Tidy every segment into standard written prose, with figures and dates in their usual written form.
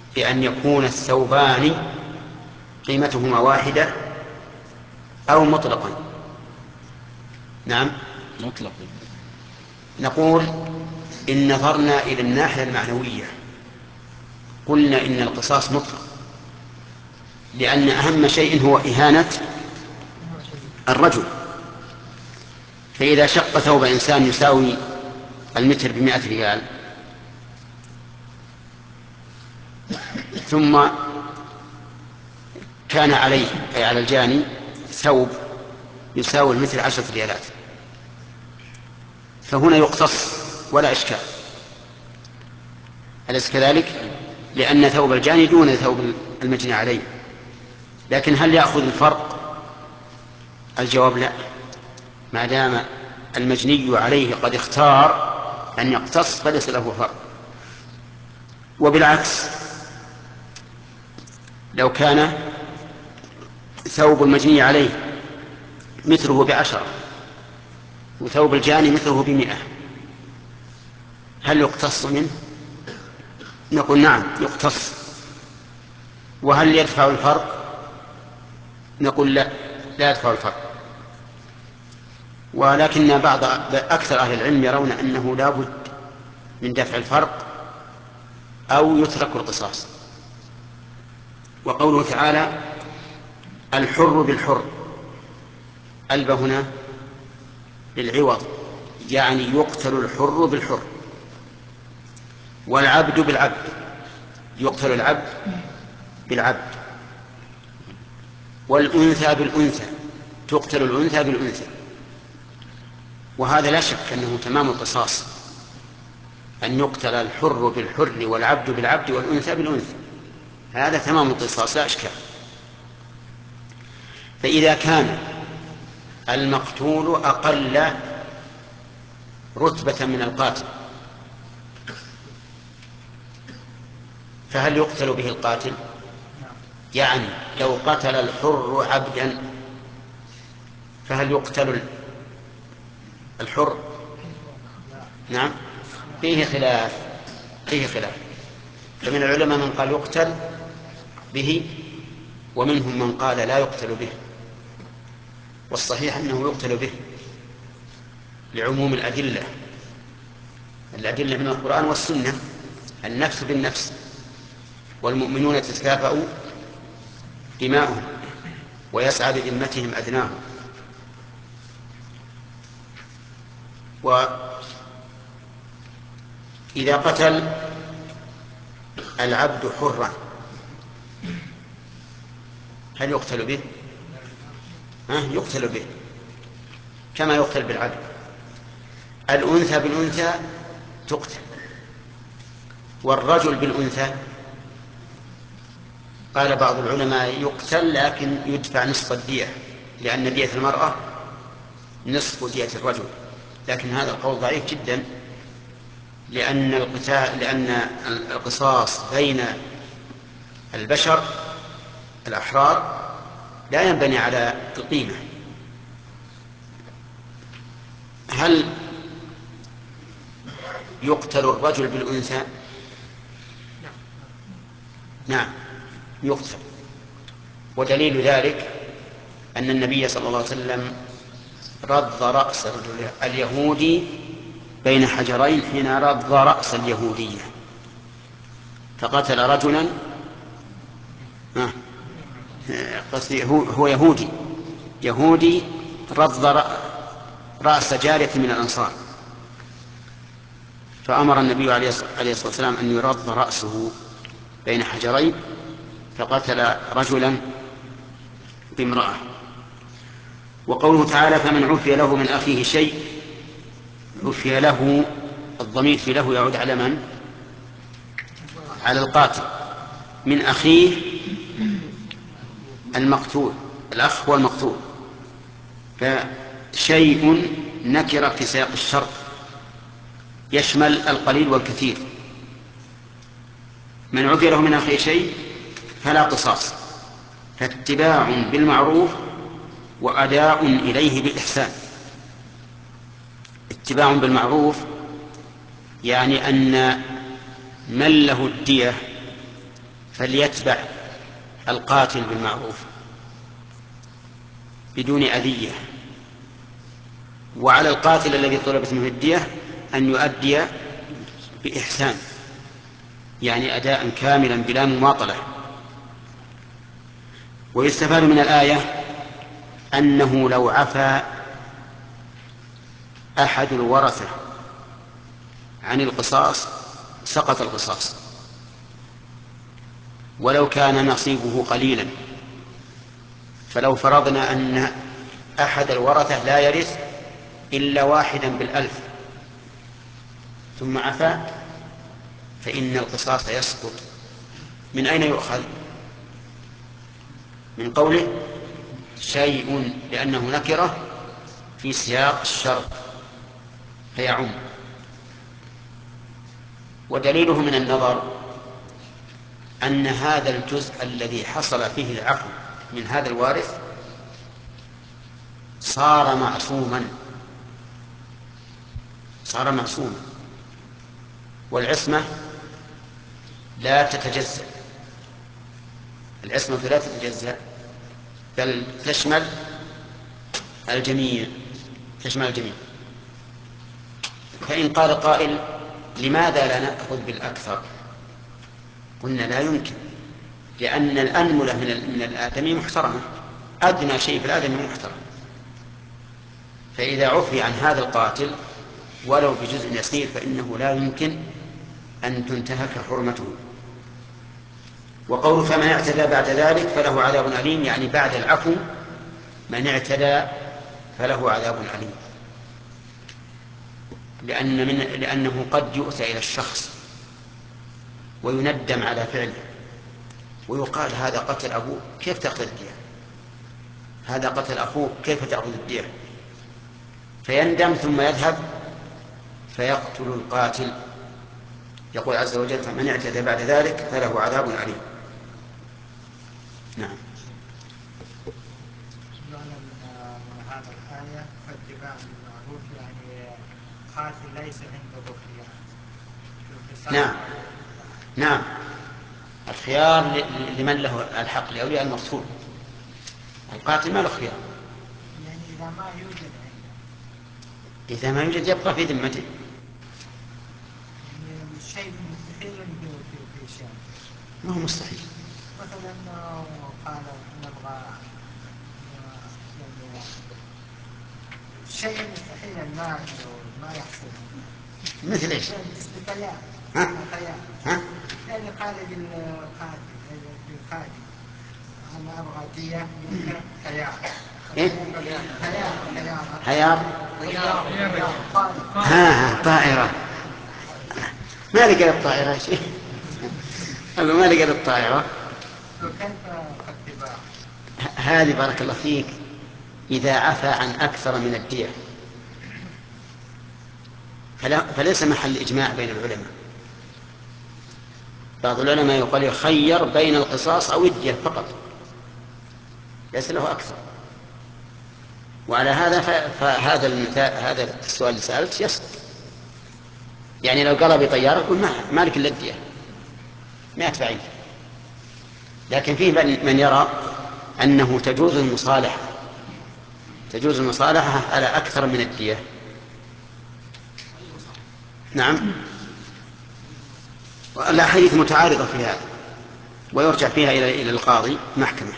بأن يكون الثوبان قيمتهما واحدة أو مطلقا؟ نعم مطلق. نقول إن نظرنا إلى الناحية المعنوية قلنا إن القصاص مطلق، لأن أهم شيء هو إهانة الرجل. فإذا شق ثوب إنسان يساوي المتر ب100 ريال ثم كان عليه أي على الجاني ثوب يساوي المتر 10 ريالات، فهنا يقتص ولا إشكال، أليس كذلك؟ لأن ثوب الجاني دون ثوب المجني عليه. لكن هل يأخذ الفرق؟ الجواب لا، ما دام المجني عليه قد اختار أن يقتص فليس له فرق. وبالعكس، لو كان ثوب المجني عليه مثله ب10 وثوب الجاني مثله ب100 هل يقتص منه؟ نقول نعم يقتص. وهل يدفع الفرق؟ نقول لا، لا يدفع الفرق. ولكن أكثر أهل العلم يرون أنه لا بد من دفع الفرق أو يترك القصاص. وقوله تعالى الحر بالحر، ألب هنا للعوض، يعني يقتل الحر بالحر، والعبد بالعبد، يقتل العبد بالعبد، والأنثى بالأنثى، تقتل الأنثى بالأنثى. وهذا لا شك أنه تمام القصاص، أن يقتل الحر بالحر والعبد بالعبد والأنثى بالأنثى، هذا تمام القصاص لا إشكال. فإذا كان المقتول أقل رتبة من القاتل فهل يقتل به القاتل؟ يعني لو قتل الحر عبدا فهل يقتل الحر؟ نعم، فيه خلاف. فمن العلماء من قال يقتل به، ومنهم من قال لا يقتل به. والصحيح أنه يقتل به لعموم الأدلة من القرآن والسنة، النفس بالنفس، والمؤمنون تتكافأ دماؤهم ويسعى بذمتهم أدناهم. وإذا قتل العبد حرا هل يقتل به؟ يقتل به كما يقتل بالعبد. الأنثى بالأنثى تقتل، والرجل بالأنثى قال بعض العلماء يقتل لكن يدفع نصف الدية، لأن دية المرأة نصف دية الرجل. لكن هذا القول ضعيف جدا، لأن القصاص بين البشر الأحرار لا ينبني على القيمة. هل يقتل الرجل بالأنثى؟ نعم يقتل. ودليل ذلك أن النبي صلى الله عليه وسلم رض رأس اليهودي بين حجرين حين رض رأس اليهودية، فقتل رجلا هو يهودي رض رأس جارية من الأنصار، فأمر النبي عليه الصلاة والسلام أن يرض رأسه بين حجرين، فقتل رجلا بامرأة. وقوله تعالى فمن عفي له من أخيه شيء، عفي له، الضمير في له يعود على من؟ على القاتل. من أخيه المقتول، الأخ هو المقتول، فشيء نكر في سياق الشرط يشمل القليل والكثير. من عفي له من أخيه شيء فلا قصاص، فاتباع بالمعروف وأداء إليه بالإحسان. اتباع بالمعروف يعني أن من له الدية فليتبع القاتل بالمعروف بدون أذية، وعلى القاتل الذي طلبت منه الدية أن يؤدي بإحسان، يعني أداء كاملا بلا مماطلة. ويستفاد من الآية أنه لو عفى أحد الورثة عن القصاص سقط القصاص، ولو كان نصيبه قليلا. فلو فرضنا أن أحد الورثة لا يرث إلا واحدا بالألف ثم عفى، فإن القصاص يسقط. من أين يؤخذ؟ من قوله شيء، لأنه نكرة في سياق الشرط فيعم. ودليله من النظر أن هذا الجزء الذي حصل فيه العفو من هذا الوارث صار معصوما، والعصمة لا تتجزأ، العصمة لا تتجزأ بل تشمل الجميع. فإن قال قائل لماذا لا نأخذ بالأكثر؟ قلنا لا يمكن، لأن الأنملة من الآدمي محترمة، أدنى شيء في الآدمي محترم. فإذا عفي عن هذا القاتل ولو بجزء يسير فإنه لا يمكن أن تنتهك حرمته. وقول فمن اعتدى بعد ذلك فله عذاب أليم، يعني بعد العفو من اعتدى فله عذاب أليم، لأنه قد يؤتى إلى الشخص ويندم على فعله، ويقال هذا قتل أبوه كيف تأخذ الدية، هذا قتل أخوه كيف تأخذ الدية، فيندم ثم يذهب فيقتل القاتل. يقول عز وجل فمن اعتدى بعد ذلك فله عذاب أليم. نعم. هذا الآية فاتباع المعروف، يعني قاتل ليس عنده خيار. نعم الخيار لمن له الحق، لأولياء المقتول. القاتل ما له خيار، يعني إذا ما يوجد عنده، إذا ما يوجد يبقى في ذمته. يعني الشيء مستحيل في شيء، ما هو مستحيل. مثلا قال نبغى يعني شيء مستحيل ما يحصل. مثل ايش؟ الخيال. يعني قال للقاتل أنا أبغى دية منك خيار. إيه؟ خيار. طائرة. ما لقى الطائرة شيء. ما لقى الطائرة. كيف اتباع؟ هذه بارك الله فيك إذا عفى عن أكثر من الدية فليس محل إجماع بين العلماء. بعض العلماء يقول يخير بين القصاص أو الدية فقط، ليس له أكثر. وعلى هذا هذا السؤال اللي سألت يسقط. يعني لو قال بطيارة يقول مالك إلا الدية 100 بعيد. لكن فيه من يرى أنه تجوز المصالحة على أكثر من الدية. نعم، الأحاديث متعارضة في هذا ويرجع فيها إلى القاضي محكمة.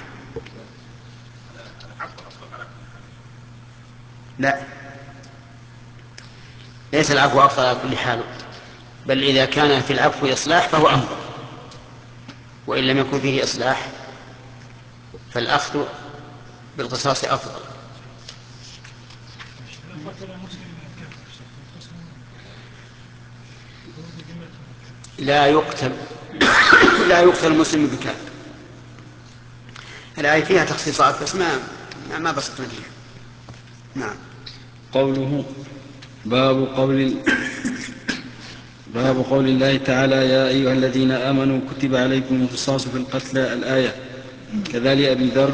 لا، ليس العفو أفضل على كل حال، بل إذا كان في العفو إصلاح فهو أفضل، وإن لم يكن فيه إصلاح فالأخذ بالقصاص أفضل. لا يقتل المسلم بكافر. الآية فيها تخصيصات بس ما بسطنا فيها. نعم. قوله باب قول الله تعالى يا أيها الذين آمنوا كتب عليكم القصاص في القتلى الآية. كذلك أبي ذر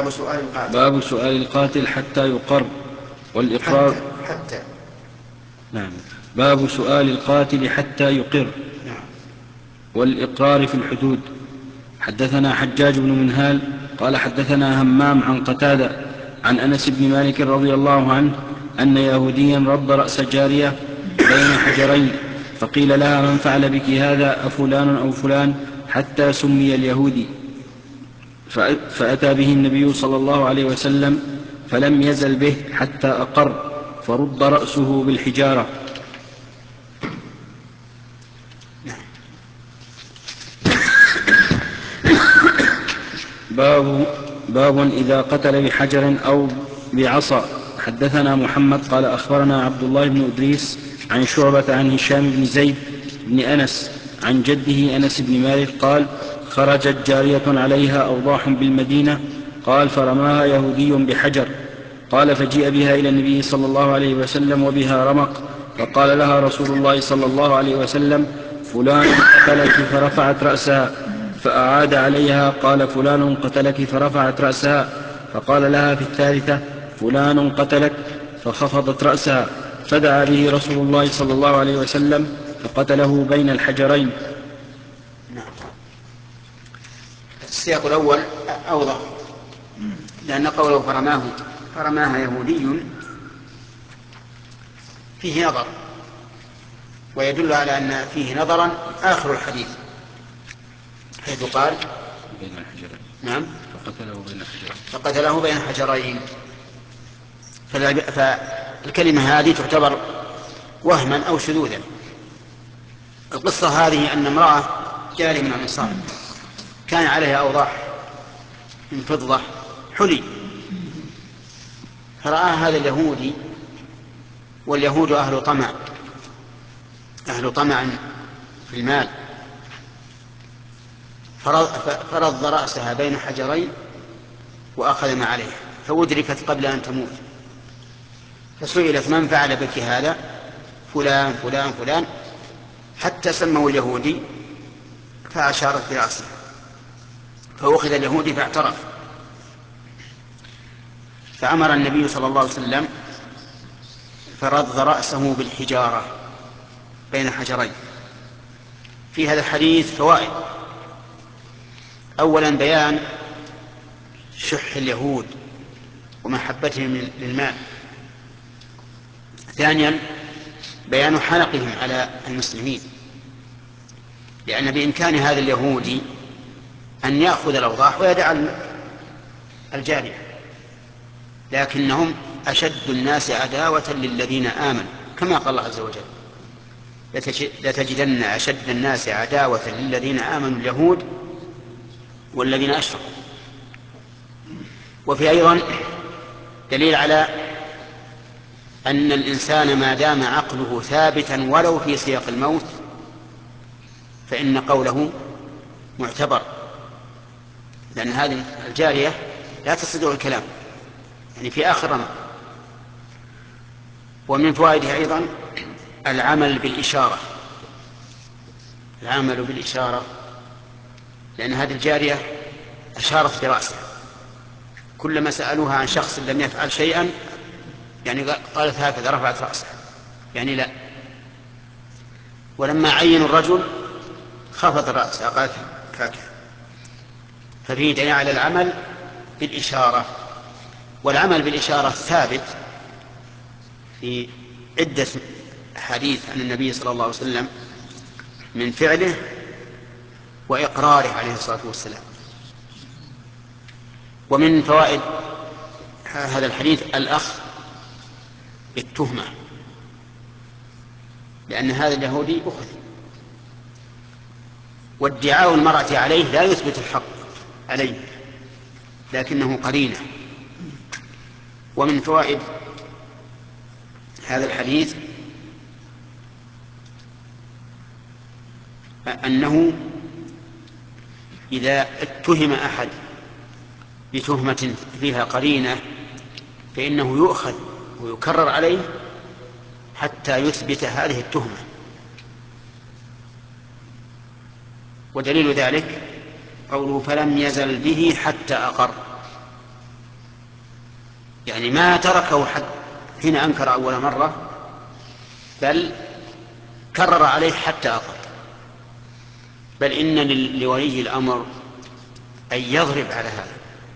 باب سؤال القاتل حتى يقر والإقرار نعم. باب سؤال القاتل حتى يقر والإقرار في الحدود. حدثنا حجاج بن منهال قال حدثنا همام عن قتادة عن أنس بن مالك رضي الله عنه أن يهوديا رد رأس جارية بين حجرين، فقيل لها: من فعل بك هذا أفلان أو فلان؟ حتى سمي اليهودي. فأتى به النبي صلى الله عليه وسلم فلم يزل به حتى أقر، فرد رأسه بالحجارة. باب إذا قتل بحجر أو بعصا. حدثنا محمد قال أخبرنا عبد الله بن إدريس عن شعبة عن هشام بن زيد بن أنس عن جده أنس بن مالك قال: خرجت جارية عليها أوضاح بالمدينة، قال: فرماها يهودي بحجر، قال: فجيء بها إلى النبي صلى الله عليه وسلم وبها رمق، فقال لها رسول الله صلى الله عليه وسلم: فلان قتلك، فرفعت رأسها، فأعاد عليها، قال: فلان قتلك، فرفعت رأسها، فقال لها في الثالثة: فلان قتلك، فخفضت رأسها، فدعا به رسول الله صلى الله عليه وسلم فقتله بين الحجرين. السياق الأول أوضح، لأن قوله فرماها يهودي فيه نظر، ويدل على أن فيه نظرا آخر الحديث، حيث قال بين الحجرين. نعم، فقتله بين حجرين. فالكلمة هذه تعتبر وهما أو شذوذا. القصة هذه أن امرأة جارية من الأنصار كان عليها أوضاح من فضة حلي، فرآها هذا اليهودي، واليهود أهل طمع في المال، فرض رأسها بين حجرين وأخذ ما عليها، فأدركت قبل أن تموت، فسئلت: من فعل بك هذا؟ فلان فلان فلان، حتى سموا اليهودي، فأشارت برأسه، فأخذ اليهودي فاعترف، فأمر النبي صلى الله عليه وسلم فرض رأسه بالحجارة بين حجرين. في هذا الحديث فوائد: أولا بيان شح اليهود ومحبتهم للمال. ثانيا بيان حنقهم على المسلمين، لأن بإمكان هذا اليهودي أن يأخذ الأوضاح ويدع الجارية، لكنهم أشد الناس عداوة للذين آمنوا، كما قال الله عز وجل: لتجدن أشد الناس عداوة للذين آمنوا اليهود والذين أشركوا. وفي أيضا دليل على أن الإنسان ما دام عقله ثابتا ولو في سياق الموت فإن قوله معتبر، لأن هذه الجارية لا تستطيع الكلام، يعني في آخر رمق. ومن فوائدها أيضا العمل بالإشارة، لأن هذه الجارية أشارت برأسها، كلما سألوها عن شخص لم يفعل شيئا يعني قالت هكذا، رفعت رأسها يعني لا. ولما عينوا الرجل خفض رأسها قالت هكذا. ففيه دليل على العمل بالإشارة، والعمل بالإشارة ثابت في عدة حديث عن النبي صلى الله عليه وسلم من فعله وإقراره عليه الصلاة والسلام. ومن فوائد هذا الحديث الأخذ بالتهمة، لأن هذا اليهودي أخذ، وادعاء المرأة عليه لا يثبت الحق عليه لكنه قرينة. ومن فوائد هذا الحديث أنه إذا اتهم أحد بتهمة فيها قرينة فإنه يؤخذ ويكرر عليه حتى يثبت هذه التهمة. ودليل ذلك قوله: فلم يزل به حتى أقر، يعني ما تركه حتى حين أنكر أول مرة بل كرر عليه حتى أقر. بل إن لولي الأمر أن يضرب على هذا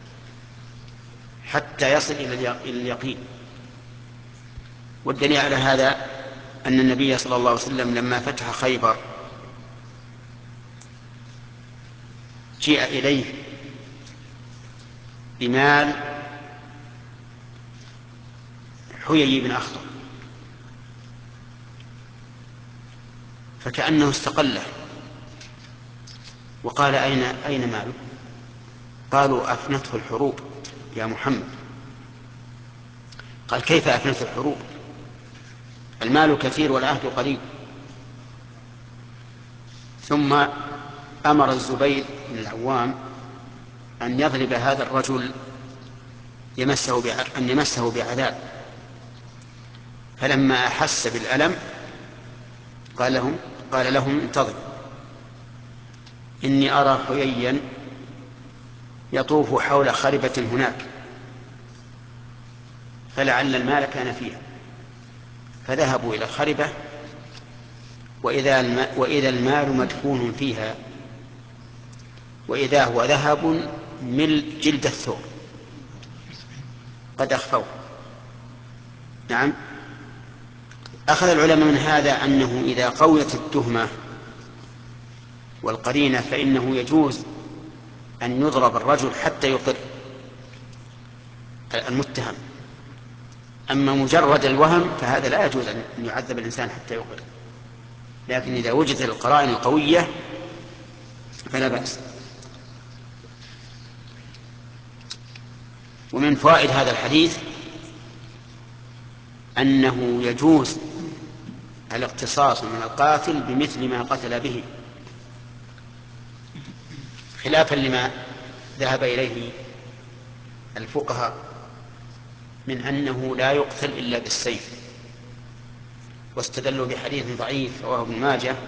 حتى يصل إلى اليقين. والدليل على هذا أن النبي صلى الله عليه وسلم لما فتح خيبر جيء إليه بمال حيي بن أخطب فكأنه استقله وقال أين ماله؟ قالوا أفنته الحروب يا محمد. قال كيف أفنته الحروب؟ المال كثير والعهد قليل. ثم أمر الزبير بن العوام أن يضرب هذا الرجل أن يمسه بعذاب. فلما أحس بالألم قال لهم انتظروا إني أرى حييا يطوف حول خربة هناك فلعل المال كان فيها. فذهبوا إلى الخربة وإذا المال مدفون فيها وإذا هو ذهب من جلد الثور قد أخفوه. نعم. أخذ العلماء من هذا أنه إذا قويت التهمة والقرينة فإنه يجوز أن يضرب الرجل حتى يقر المتهم. أما مجرد الوهم فهذا لا يجوز أن يعذب الإنسان حتى يقر. لكن إذا وجدت القرائن القوية فلا بأس. ومن فوائد هذا الحديث أنه يجوز الاقتصاص من القاتل بمثل ما قتل به، خلافا لما ذهب إليه الفقهاء من أنه لا يقتل إلا بالسيف، واستدلوا بحديث ضعيف رواه ابن ماجه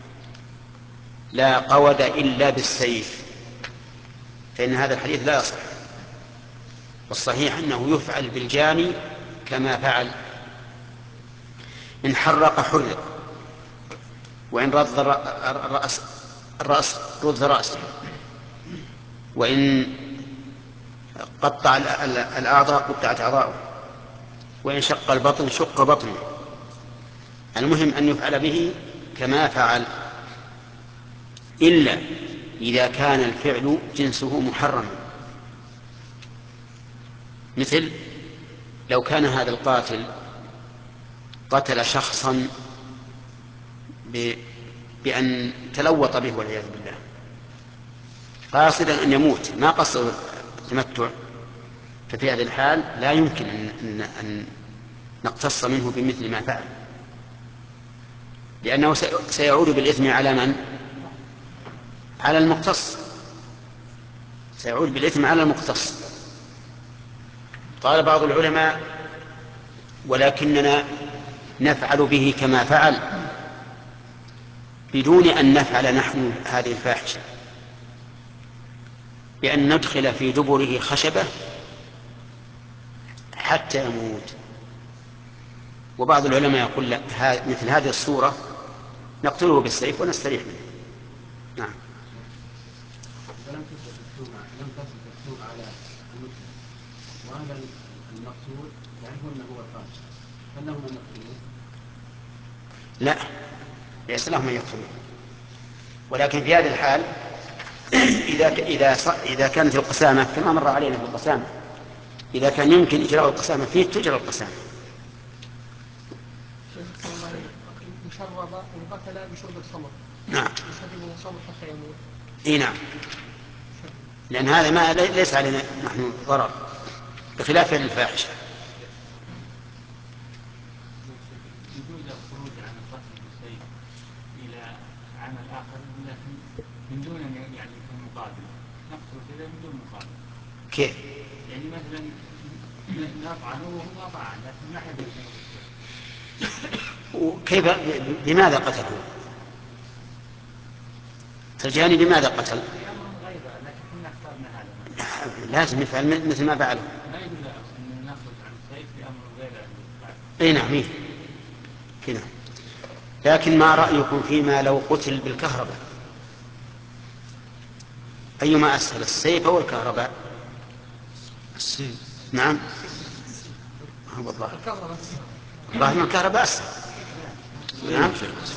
لا قود إلا بالسيف، فإن هذا الحديث لا يصح. والصحيح أنه يفعل بالجاني كما فعل، إن حرق حرق، وإن رد الرأس رد رأسه، وإن قطع الأعضاء قطعت أعضاؤه، وإن شق البطن شق بطنه. المهم أن يفعل به كما فعل، إلا إذا كان الفعل جنسه محرما. مثل لو كان هذا القاتل قتل شخصا بأن تلوط به والعياذ بالله قاصدا أن يموت، ما قصد التمتع، ففي هذه الحال لا يمكن أن نقتص منه بمثل ما فعل، لأنه سيعود بالإثم على من؟ على المقتص، سيعود بالإثم على المقتص. قال بعض العلماء ولكننا نفعل به كما فعل بدون أن نفعل نحن هذه الفاحشة، بأن ندخل في دبره خشبة حتى يموت. وبعض العلماء يقول لا، مثل هذه الصورة نقتله بالسيف ونستريح منه. نعم. لم تصل التهمة على المسلم، وهذا المقتول يعرفون أنه هو القاتل، هل لهم أن يقتلوه؟ لا، ليس لهم أن يقتلوه، ولكن في هذه الحال إذا كانت القسامة كما مر علينا في القسامة، إذا كان يمكن إجراء القسامة فيه تجرى القسامة. مشرب وقتل بشرب الخمر. نعم. يشرب الخمر حتى يموت. إيه نعم، لأن هذا ما ليس علينا نحن ضرر، بخلاف الفاحشة. يجوز الخروج عن القتل بالسيف إلى عمل آخر، لكن من دون يعني يكون مقابل، نقتل كذا من دون مقابل. كيف؟ يعني مثلا نطعنه وهو طعن لكن ما حد يكون. وكيف بماذا قتله؟ الجاني بماذا قتل؟ لازم يفعل مثل ما فعله. ما يجوز أن نخرج عن السيف بأمر غير. اي نعم كذا. لكن ما رأيكم فيما لو قتل بالكهرباء؟ أيما أسهل، السيف أو الكهرباء؟ السيف. نعم، هو الظاهر من الكهرباء أسهل. نعم.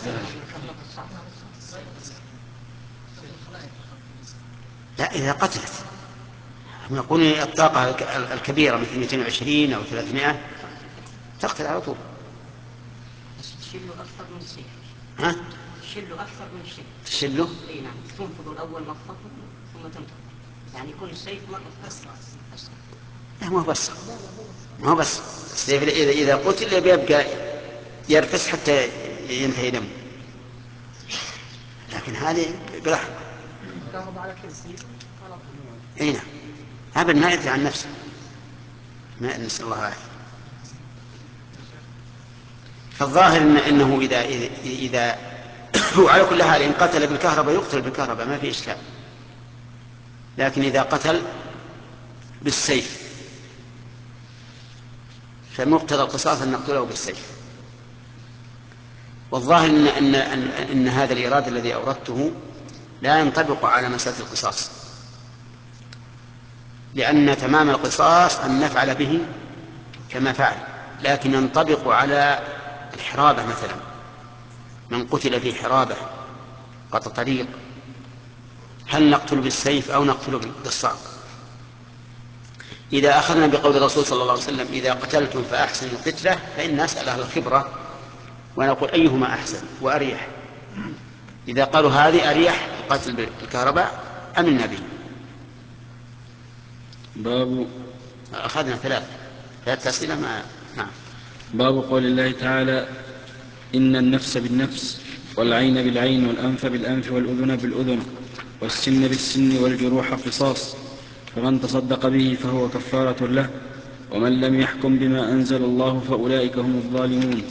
لا، إذا قتلت هم يقولون الطاقة الكبيرة مثل 220 أو 300 تقتل على طول. تشله أكثر من السيف. ها؟ تشله أكثر من السيف. تشله؟ أي نعم، تنفض الأول مخفض ثم تنفض، يعني يكون السيف مرة أسرع. لا، ما هو بس السيف إذا قتل يبقى يرفس حتى ينتهي دمه، لكن هذه برحمة. اي نعم، هذا ما يدري عن نفسه، ما نسأل الله العافية. فالظاهر انه اذا هو على كل حال ان قتل بالكهرباء يقتل بالكهرباء ما في اشكال، لكن اذا قتل بالسيف فمقتضى القصاص ان نقتله بالسيف. والظاهر ان هذا الإيراد الذي أوردته لا ينطبق على مسألة القصاص، لأن تمام القصاص أن نفعل به كما فعل، لكن ينطبق على الحرابة مثلا، من قتل في حرابة قطع طريق هل نقتل بالسيف أو نقتل بالصعق؟ إذا أخذنا بقول الرسول صلى الله عليه وسلم إذا قتلتم فأحسنوا القتلة، فإن نسأل أهل الخبرة ونقول أيهما أحسن وأريح. إذا قالوا هذه أريح القتل بالكهرباء أم النبي. باب أخذنا ثلاث أسئلة. نعم. باب قول الله تعالى إن النفس بالنفس والعين بالعين والأنف بالأنف والأذن بالأذن والسن بالسن والجروح قصاص، فمن تصدق به فهو كفارة له، ومن لم يحكم بما أنزل الله فأولئك هم الظالمون.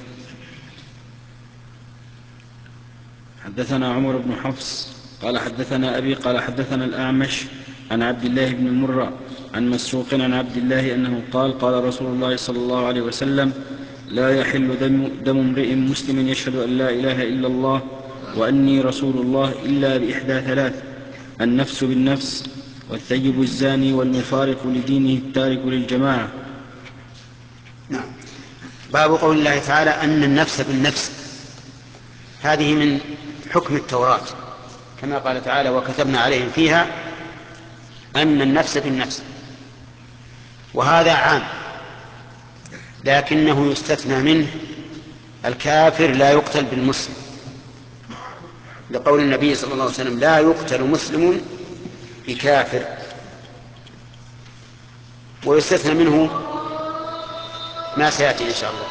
حدثنا عمر بن حفص قال حدثنا أبي قال حدثنا الأعمش عن عبد الله بن مرة عن مسروق عن عبد الله أنه قال قال رسول الله صلى الله عليه وسلم لا يحل دم امرئ مسلم يشهد أن لا إله إلا الله وأني رسول الله إلا بإحدى ثلاث: النفس بالنفس والثيب الزاني والمفارق لدينه التارك للجماعة. نعم. باب قول الله تعالى أن النفس بالنفس، هذه من حكم التوراة كما قال تعالى وكتبنا عليهم فيها أن النفس بالنفس، وهذا عام لكنه يستثنى منه الكافر لا يقتل بالمسلم، لقول النبي صلى الله عليه وسلم لا يقتل مسلم بكافر. ويستثنى منه ما سيأتي إن شاء الله.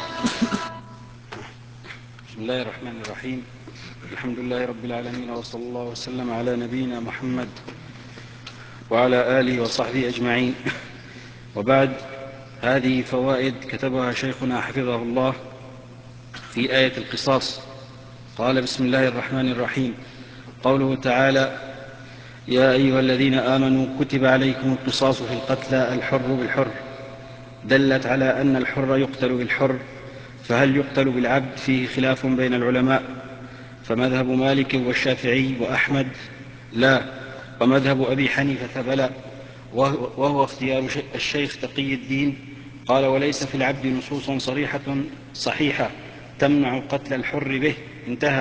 بسم الله الرحمن الرحيم. الحمد لله رب العالمين، وصلى الله وسلم على نبينا محمد وعلى آله وصحبه أجمعين. وبعد، هذه فوائد كتبها شيخنا حفظه الله في آية القصاص. قال بسم الله الرحمن الرحيم. قوله تعالى يا أيها الذين آمنوا كتب عليكم القصاص في القتلى الحر بالحر، دلت على أن الحر يقتل بالحر، فهل يقتل بالعبد؟ فيه خلاف بين العلماء، فمذهب مالك والشافعي وأحمد لا، ومذهب أبي حنيفة بلى، وهو اختيار الشيخ تقي الدين. قال وليس في العبد نصوص صحيحة تمنع قتل الحر به، انتهى.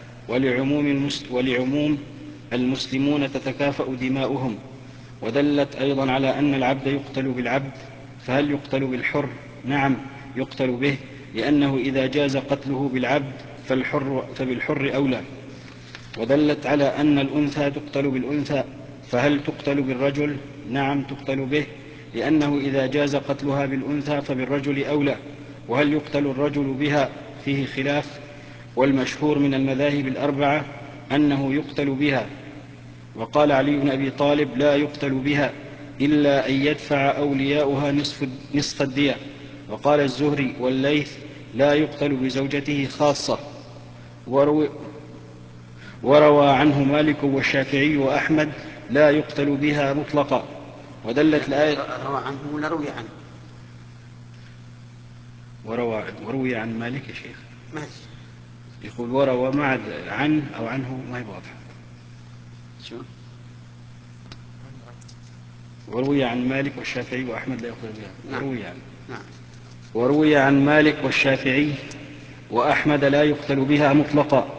ولعموم المسلمون تتكافأ دماؤهم. ودلت أيضا على أن العبد يقتل بالعبد، فهل يقتل بالحر؟ نعم يقتل به، لأنه إذا جاز قتله بالعبد فبالحر أولى. ودلت على أن الأنثى تقتل بالأنثى، فهل تقتل بالرجل؟ نعم تقتل به، لأنه إذا جاز قتلها بالأنثى فبالرجل أولى. وهل يقتل الرجل بها؟ فيه خلاف، والمشهور من المذاهب الأربعة أنه يقتل بها. وقال علي بن أبي طالب لا يقتل بها إلا أن يدفع أولياؤها نصف الدية. وقال الزهري والليث لا يقتل بزوجته خاصة. وروى عنه مالك والشافعي وأحمد لا يقتل بها مطلقا. ودلت الآية روى عنه ولا روي عنه؟ وروي عن مالك يا شيخ. ماشي. يقول وروى مع عن أو عنه ما هي واضحة. شو؟ وروي عن مالك والشافعي وأحمد لا يقتل بها. وروي عن وروي عن مالك والشافعي وأحمد لا يقتل بها مطلقا.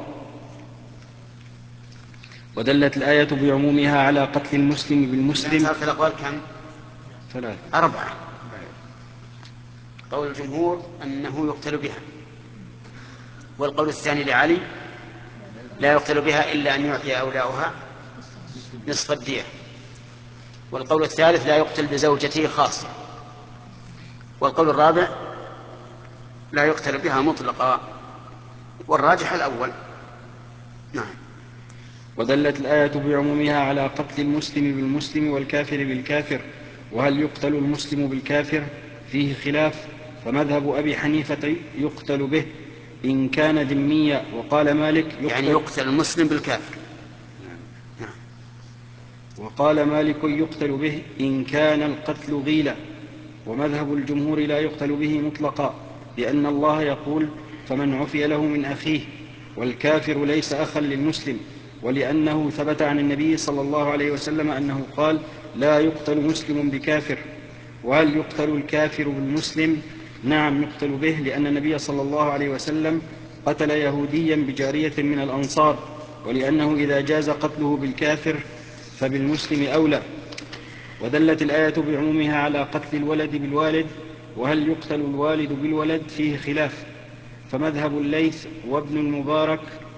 ودلت الآية بعمومها على قتل المسلم بالمسلم. صارت الأقوال كم؟ 3. 4. قول الجمهور أنه يقتل بها، والقول الثاني لعلي لا يقتل بها إلا أن يعطي أولياؤها نصف الدية، والقول الثالث لا يقتل بزوجته خاصة، والقول الرابع لا يقتل بها مطلقا، والراجح الأول. نعم. ودلت الآية بعمومها على قتل المسلم بالمسلم والكافر بالكافر، وهل يقتل المسلم بالكافر فيه خلاف، فمذهب أبي حنيفة يقتل به إن كان ذميا، وقال مالك يعني يقتل المسلم بالكافر. نعم. وقال مالك يقتل به إن كان القتل غيلا، ومذهب الجمهور لا يقتل به مطلقا، لأن الله يقول فمن عفي له من أخيه، والكافر ليس أخا للمسلم، ولأنه ثبت عن النبي صلى الله عليه وسلم أنه قال لا يقتل مسلم بكافر. وهل يقتل الكافر بالمسلم؟ نعم يقتل به، لأن النبي صلى الله عليه وسلم قتل يهوديا بجارية من الأنصار، ولأنه إذا جاز قتله بالكافر فبالمسلم أولى. ودلت الآية بعمومها على قتل الولد بالوالد، وهل يقتل الوالد بالولد فيه خلاف، فمذهب الليث وابن المبارك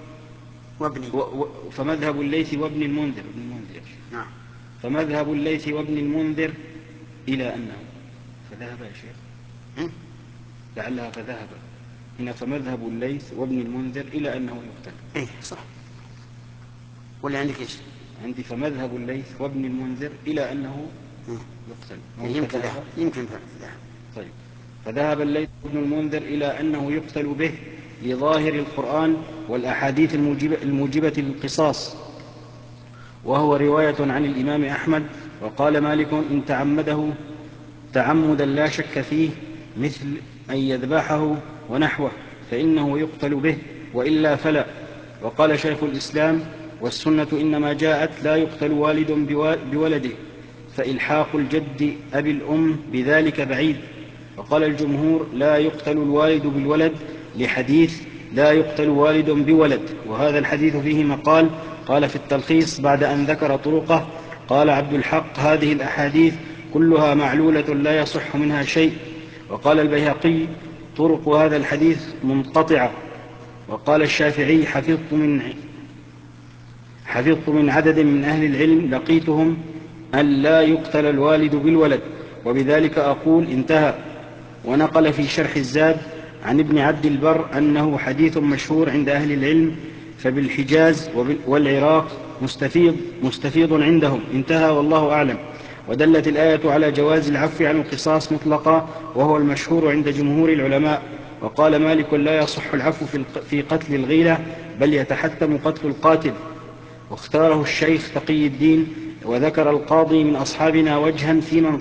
فمذهب الليث وابن المنذر نعم. فمذهب الليث وابن المنذر إلى أنه فذهب يا شيخ لعلها فذهب هنا، فمذهب الليث وابن المنذر إلى أنه يقتل. إيه صح. ولا عندك إيش؟ عندي فمذهب الليث وابن المنذر إلى أنه يقتل. يمكن فذهب. طيب. فذهب الليث وابن المنذر إلى أنه يقتل به لظاهر القرآن والأحاديث الموجبة للقصاص، وهو رواية عن الإمام أحمد. وقال مالك إن تعمده تعمدا لا شك فيه مثل أن يذبحه ونحوه فإنه يقتل به، وإلا فلا. وقال شيخ الإسلام والسنة إنما جاءت لا يقتل والد بولده، فإلحاق الجد أبي الأم بذلك بعيد. وقال الجمهور لا يقتل الوالد بالولد لحديث لا يقتل والد بولد، وهذا الحديث فيه مقال. قال في التلخيص بعد أن ذكر طرقه قال عبد الحق هذه الأحاديث كلها معلولة لا يصح منها شيء. وقال البيهقي طرق هذا الحديث منقطعة. وقال الشافعي حفظت من عدد من أهل العلم لقيتهم أن لا يقتل الوالد بالولد، وبذلك أقول انتهى. ونقل في شرح الزاد عن ابن عبد البر أنه حديث مشهور عند أهل العلم، فبالحجاز والعراق مستفيض عندهم، انتهى والله أعلم. ودلت الآية على جواز العفو عن القصاص مطلقا، وهو المشهور عند جمهور العلماء. وقال مالك لا يصح العفو في قتل الغيلة، بل يتحتم قتل القاتل. واختاره الشيخ تقي الدين. وذكر القاضي من أصحابنا وجها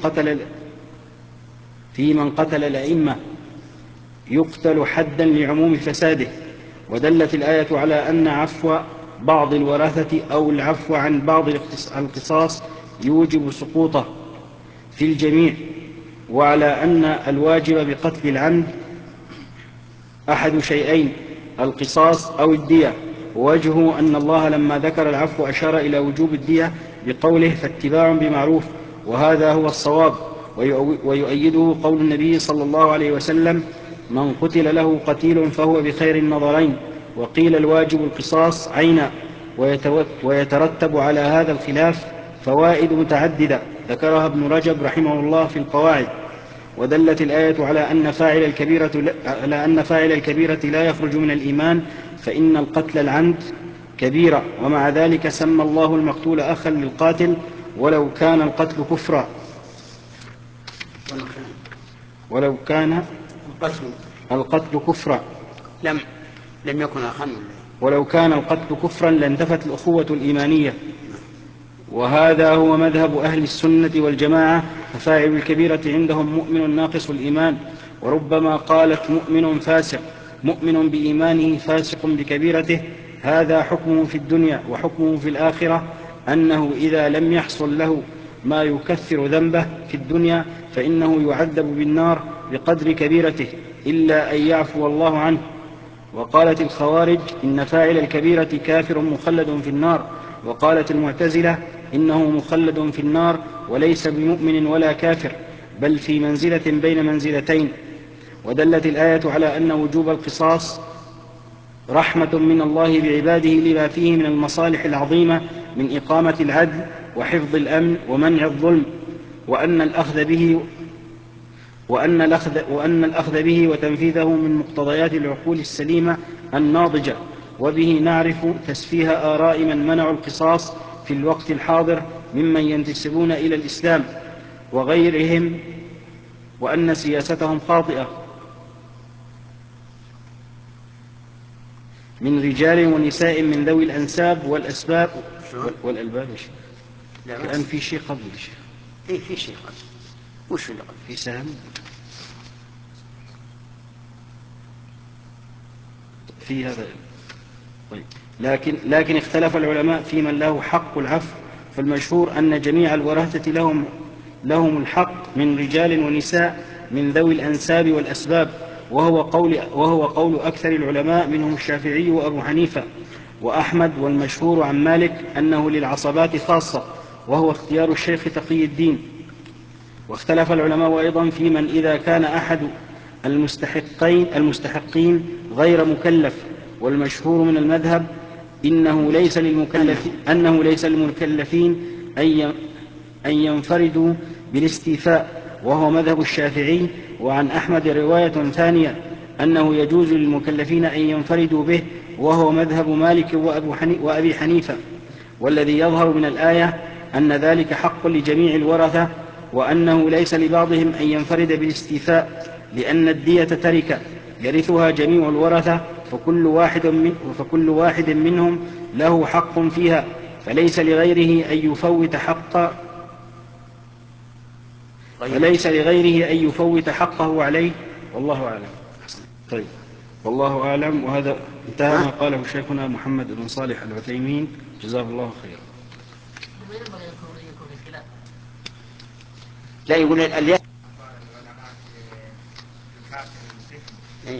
في من قتل الأئمة يقتل حدا لعموم فساده. ودلت الآية على أن عفو بعض الورثة أو العفو عن بعض القصاص يوجب سقوطه في الجميع، وعلى أن الواجب بقتل العمد أحد شيئين القصاص أو الدية. ووجهه أن الله لما ذكر العفو أشار إلى وجوب الدية بقوله فاتباع بمعروف، وهذا هو الصواب. ويؤيده قول النبي صلى الله عليه وسلم من قتل له قتيل فهو بخير النظرين. وقيل الواجب القصاص عينا. ويترتب على هذا الخلاف فوائد متعددة ذكرها ابن رجب رحمه الله في القواعد. ودلت الآية على أن فاعل الكبيرة لا يخرج من الإيمان، فإن القتل العمد كبيرة، ومع ذلك سمى الله المقتول أخا للقاتل ولو كان القتل كفرا. ولو كان القتل كفرا لم يكن أخا. ولو كان القتل كفرا لانتفت الأخوة الإيمانية. وهذا هو مذهب أهل السنة والجماعة، ففاعل الكبيرة عندهم مؤمن ناقص الإيمان، وربما قالت مؤمن فاسق، مؤمن بإيمانه فاسق بكبيرته، هذا حكمه في الدنيا. وحكمه في الآخرة أنه إذا لم يحصل له ما يكفر ذنبه في الدنيا فإنه يعذب بالنار بقدر كبيرته إلا أن يعفو الله عنه. وقالت الخوارج إن فاعل الكبيرة كافر مخلد في النار. وقالت المعتزلة إنه مخلد في النار وليس بمؤمن ولا كافر، بل في منزلة بين منزلتين. ودلت الآية على أن وجوب القصاص رحمة من الله بعباده لما فيه من المصالح العظيمة من إقامة العدل وحفظ الأمن ومنع الظلم، وأن الأخذ به وتنفيذه من مقتضيات العقول السليمة الناضجة. وبه نعرف تسفيه آراء من منعوا القصاص في الوقت الحاضر ممن ينتسبون إلى الإسلام وغيرهم، وأن سياستهم خاطئة من رجال ونساء من ذوي الأنساب والأسباب والألباب. يا شيخ الآن في شيء قبل يا شيخ. إيه في شيء قبل. وش اللي قبل؟ في سهم في هذا. طيب. لكن اختلف العلماء في من له حق العفو، فالمشهور أن جميع الورثة لهم الحق من رجال ونساء من ذوي الأنساب والأسباب، وهو قول أكثر العلماء منهم الشافعي وأبو حنيفة وأحمد، والمشهور عن مالك أنه للعصبات خاصة، وهو اختيار الشيخ تقي الدين. واختلف العلماء أيضا في من إذا كان أحد المستحقين غير مكلف، والمشهور من المذهب أنه ليس للمكلفين أن ينفردوا بالاستيفاء، وهو مذهب الشافعي. وعن أحمد رواية ثانية أنه يجوز للمكلفين أن ينفردوا به، وهو مذهب مالك وأبي حنيفة. والذي يظهر من الآية أن ذلك حق لجميع الورثة، وأنه ليس لبعضهم أن ينفرد بالاستيفاء، لأن الدية تركة يرثها جميع الورثة، فكل واحد منهم له حق فيها، فليس لغيره أن يفوت حقه عليه. والله أعلم. طيب، والله أعلم. وهذا انتهى ما قاله شيخنا محمد بن صالح العثيمين جزاه الله خيرا. لا يقول اليد. بعضهم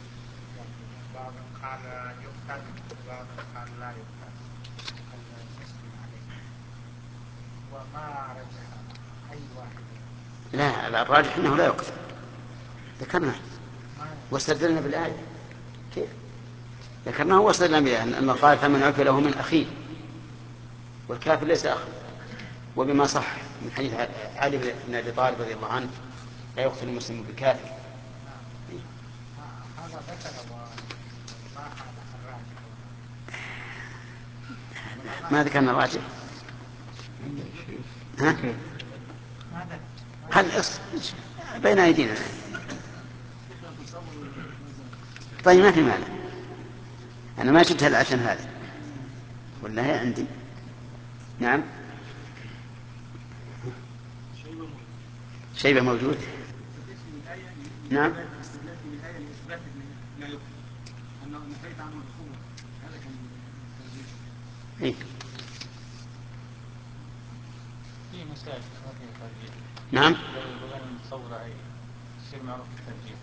قال يقتل وبعضهم قال لا يقتل المسلم عليه، وما رجح أي واحد. لا، الراجح أنه لا يقتل، ذكرنا واستدلنا بالآية. كيف ذكرناه واستدلنا بالآية أن قال فمن عفي له من أخيه، والكافر ليس أخ. وبما صح من حديث علي بن أبي طالب رضي الله عنه لا يقتل المسلم بالكافر. هذا ذكر ما ذكرنا الراجح. هل بين أيدينا. طيب ما في مانع، أنا ما شفتها إلا عشان هذا، ولا هي عندي. نعم شيبة موجود. نعم إيه؟ في مسائل في الترجيح. نعم يبغون نصور أي شيء معروف بالترجيح.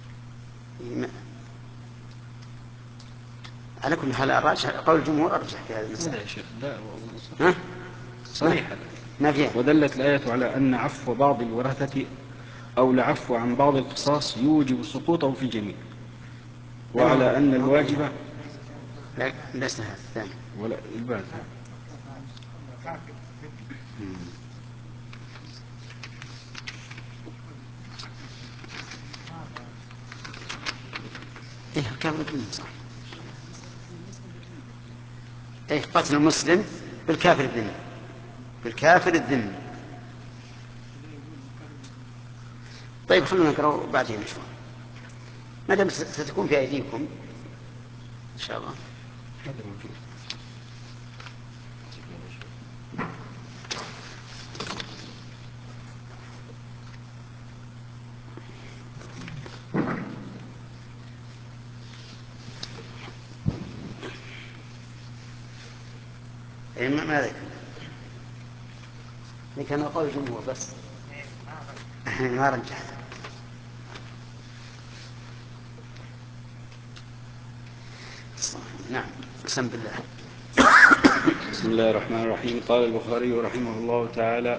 على كل حال الراجح قول الجمهور أرجح في هذا المسألة. لا يا شيخ، لا صريحة. ما فيها. ودلت الآية على أن عفو بعض الورثة أو العفو عن بعض القصاص يوجب سقوطه في الجميع، وعلى أن الواجب لا ليس هذا الثاني ولا البعد. إيه الكافر الذمي صح. إيه قتل المسلم بالكافر الذمي، بالكافر الذمي. طيب خلونا نقرأ بعدين نشوف ما دام ستكون في أيديكم إن شاء الله. أي ما ذكر، لكن قول الجمهور بس ما رجح. نعم. بسم الله. بسم الله الرحمن الرحيم. قال البخاري رحمه الله تعالى: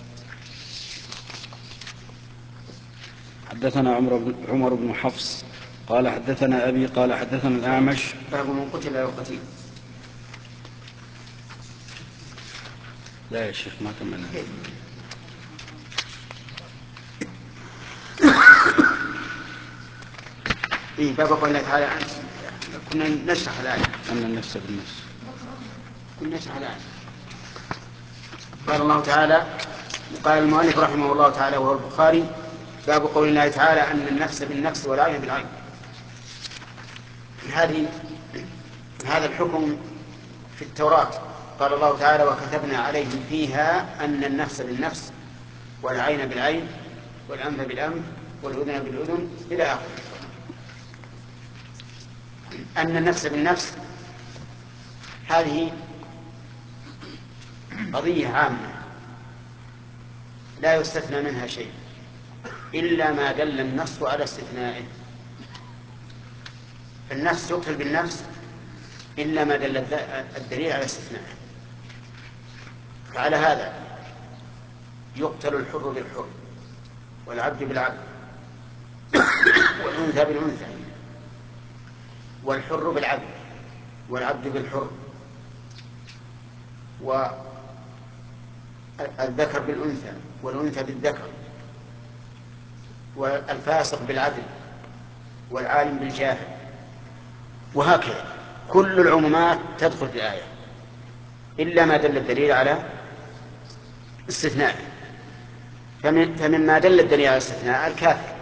حدثنا عمر بن حفص قال حدثنا أبي قال حدثنا الأعمش. باب من قتل أو قتيل. لا يا شيخ ما كملنا. إيه باب قول الله تعالى كنا نشرح الآية أن النفس بالنفس. كنا نشرح الآية. قال الله تعالى، قال المؤلف رحمه الله تعالى وهو البخاري: باب قول الله تعالى أن النفس بالنفس والعين بالعين. هذا الحكم في التوراة. قال الله تعالى: وكتبنا عليهم فيها أن النفس بالنفس والعين بالعين والأنف بالأنف والأذن بالأذن إلى آخره. أن النفس بالنفس هذه قضية عامة لا يستثنى منها شيء إلا ما دل النص على استثنائه. فالنفس تقتل بالنفس إلا ما دل الدليل على استثنائه. فعلى هذا يقتل الحر بالحر والعبد بالعبد والأنثى بالأنثى والحر بالعبد والعبد بالحر والذكر بالأنثى والأنثى بالذكر والفاسق بالعدل والعالم بالجاهل، وهكذا كل العمومات تدخل في الآية إلا ما دل الدليل على استثناء. فمما دل الدليل على استثناء الكافر،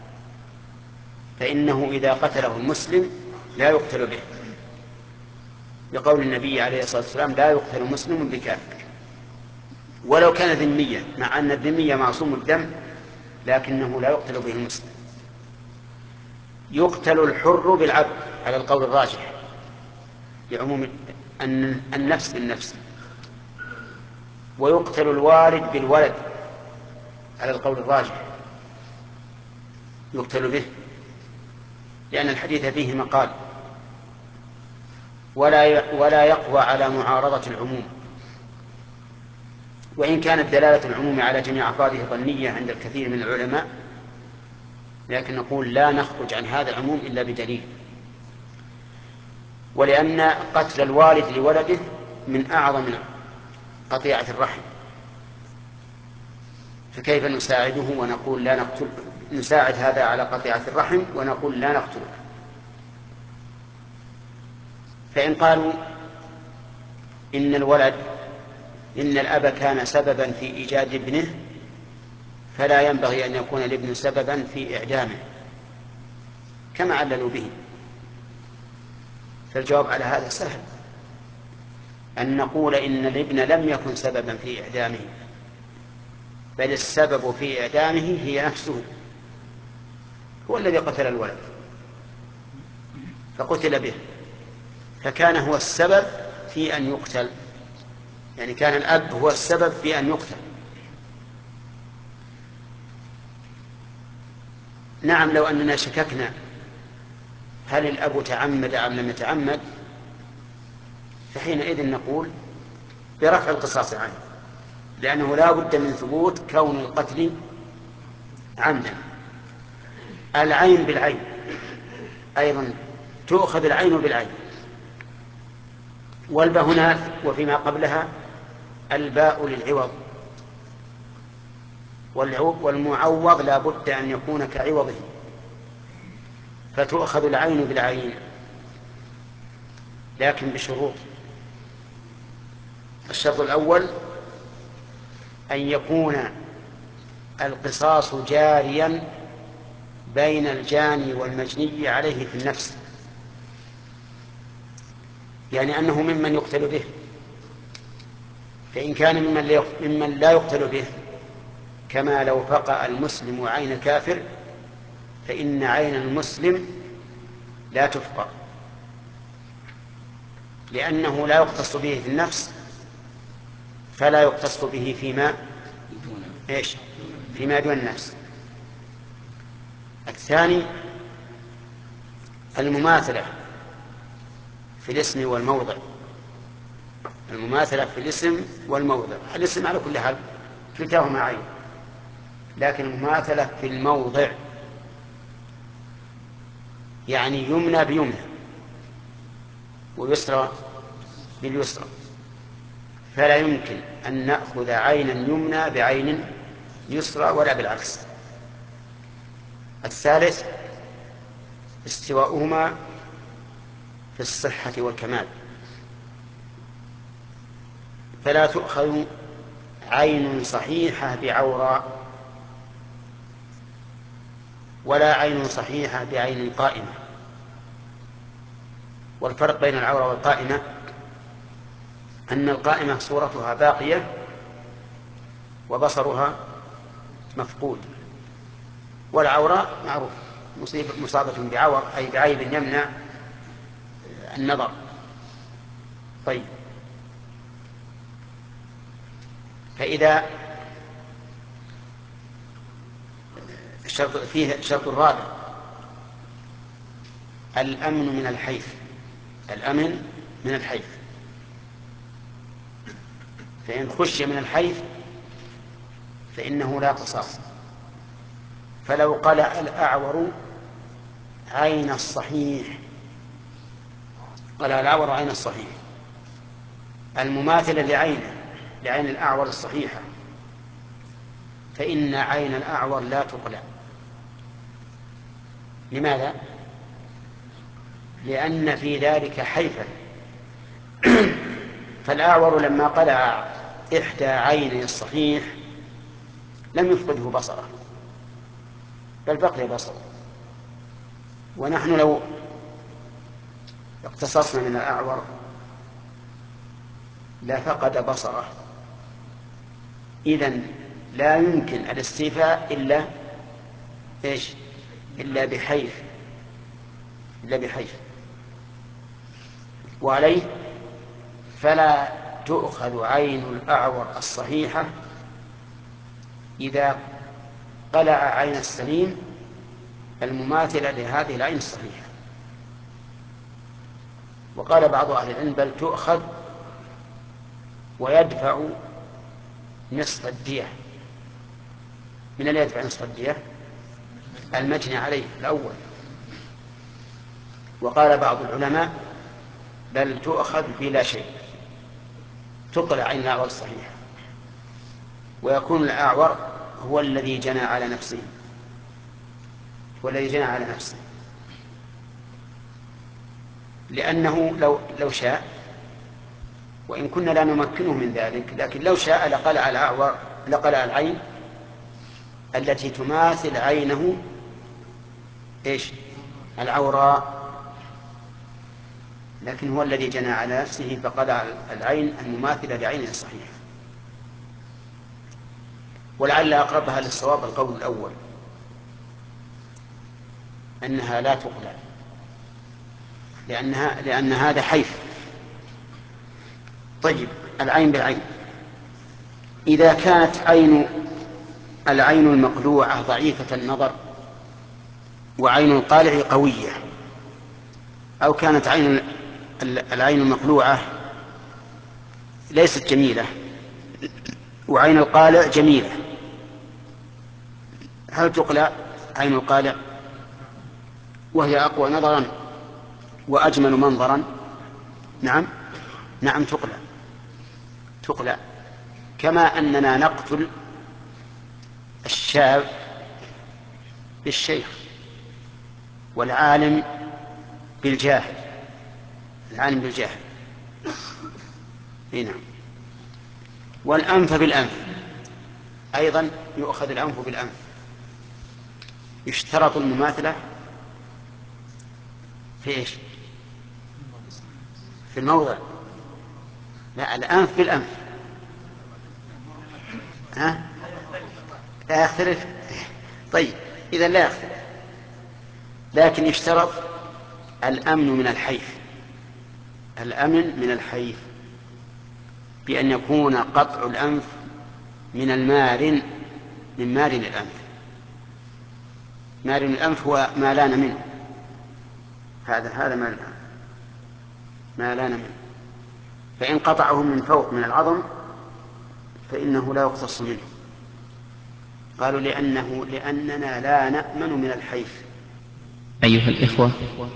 فإنه إذا قتله المسلم لا يقتل به، لقول النبي عليه الصلاة والسلام: لا يقتل مسلم بكافر ولو كان ذميا، مع أن الذمية معصوم الدم لكنه لا يقتل به المسلم. يقتل الحر بالعبد على القول الراجح لعموم أن النفس بالنفس، ويقتل الوالد بالولد على القول الراجح يقتل به، لأن الحديث فيه مقال ولا يقوى على معارضة العموم، وإن كانت دلالة العموم على جميع أفراده ظنية عند الكثير من العلماء، لكن نقول لا نخرج عن هذا العموم إلا بدليل. ولأن قتل الوالد لولده من أعظم قطيعة الرحم، فكيف نساعده ونقول لا نقتل؟ نساعد هذا على قطيعة الرحم ونقول لا نقتله. فإن قالوا إن الأب كان سببا في إيجاد ابنه، فلا ينبغي أن يكون الابن سببا في إعدامه كما عللوا به. فالجواب على هذا سهل، أن نقول إن الابن لم يكن سببا في إعدامه، بل السبب في إعدامه هي نفسه، هو الذي قتل الولد فقتل به، فكان هو السبب في أن يقتل، يعني كان الأب هو السبب في أن يقتل. نعم، لو أننا شككنا هل الأب تعمد أم لم يتعمد، فحينئذ نقول برفع القصاص عنه، لأنه لا بد من ثبوت كون القتل عمدا. العين بالعين أيضا تؤخذ العين بالعين، والباء هنا وفيما قبلها الباء للعوض، والمعوض لا بد أن يكون كعوضه، فتؤخذ العين بالعين لكن بشروط. الشرط الأول أن يكون القصاص جاريا بين الجاني والمجني عليه في النفس، يعني أنه ممن يقتل به. فإن كان ممن لا يقتل به، كما لو فقأ المسلم عين كافر، فإن عين المسلم لا تفقأ، لأنه لا يقتص به في النفس فلا يقتص به فيما دون النفس. الثاني المماثلة في الاسم والموضع. المماثلة في الاسم والموضع. الاسم على كل حال كلتاهما عين، لكن المماثلة في الموضع يعني يمنى بيمنى ويسرى باليسرى، فلا يمكن أن نأخذ عينا يمنى بعين يسرى ولا بالعكس. الثالث استواؤهما في الصحة والكمال، فلا تؤخذ عين صحيحة بعوراء ولا عين صحيحة بعين قائمة. والفرق بين العورة والقائمة أن القائمة صورتها باقية وبصرها مفقود، والعوراء معروف مصابة بعور أي بعيب يمنع النظر. طيب، فإذا فيه الشرط الرابع الأمن من الحيف. الأمن من الحيف، فإن خشي من الحيف فإنه لا قصاص. فلو قلع الأعور عين الصحيح، قلع الأعور عين الصحيح المماثلة لعين الأعور الصحيحة، فإن عين الأعور لا تقلع. لماذا؟ لأن في ذلك حيفا. فالأعور لما قلع إحدى عيني الصحيح لم يفقده بصره، بل بقي بصره. ونحن لو اقتصصنا من الأعور لا فقد بصره. إذن لا يمكن الاستيفاء إلا بحيف. وعليه فلا تؤخذ عين الأعور الصحيحة إذا قلع عين السليم المماثلة لهذه العين الصحيحة. وقال بعض أهل العلم بل تؤخذ ويدفع نصف الدية. من الذي يدفع نصف الدية؟ المجني عليه الأول. وقال بعض العلماء بل تؤخذ بلا شيء، تقلع عين الأعور الصحيح، ويكون الأعور هو الذي جنى على نفسه، لأنه لو شاء، وإن كنا لا نمكنه من ذلك، لكن لو شاء لقلع العين التي تماثل عينه العوراء، لكن هو الذي جنى على نفسه فقلع العين المماثلة لعينه الصحيح. ولعل أقربها للصواب القول الأول أنها لا تقلع، لأن هذا حيف. طيب، العين بالعين. إذا كانت العين المقلوعة ضعيفة النظر وعين القالع قوية، أو كانت العين المقلوعة ليست جميلة وعين القالع جميلة، هل تقلع عين القالع وهي أقوى نظرا وأجمل منظرا؟ نعم تقلع، كما أننا نقتل الشاب بالشيخ والعالم بالجاهل. نعم. والأنف بالأنف أيضا يؤخذ الأنف بالأنف. يشترط المماثلة في في الموضع. لا، الأنف بالأنف لا يختلف. طيب، إذا لا يختلف، لكن يشترط الأمن من الحيف. بأن يكون قطع الأنف من المارن، من مارن الأنف. مارن الأنف هو ما لان منه، هذا ما لان منه. فإن قطعه من فوق من العظم فإنه لا يقتص منه. قالوا لأننا لا نأمن من الحيف. أيها الإخوة،